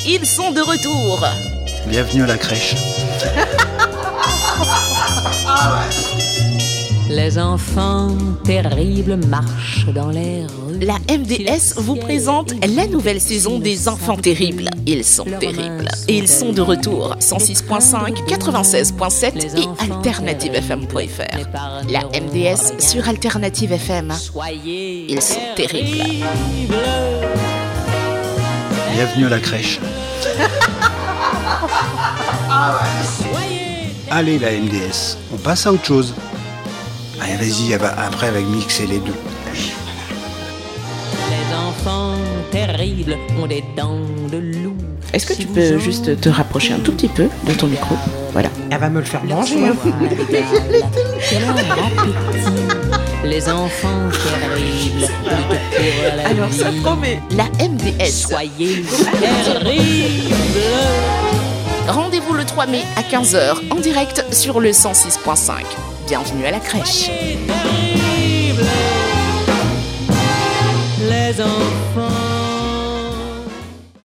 ils sont de retour. Bienvenue à la crèche. Les enfants terribles marchent dans les rues. La MDS vous présente la nouvelle saison des Enfants terribles. Ils sont terribles. Et ils sont de retour. 106.5, 96.7 et alternativefm.fr. La MDS sur Alternative FM. Ils sont terribles. Bienvenue à la crèche. Allez la MDS, on passe à autre chose. Allez vas-y, après avec mixer les deux. Les enfants terribles ont des dents de loup. Est-ce que tu peux juste te rapprocher un tout petit peu de ton micro? Voilà. Elle va me le faire manger. Quel appétit. Les enfants terribles. Alors ça promet. La MDS. Soyez terribles. Rendez-vous le 3 mai à 15h en direct sur le 106.5. Bienvenue à la crèche. Terribles.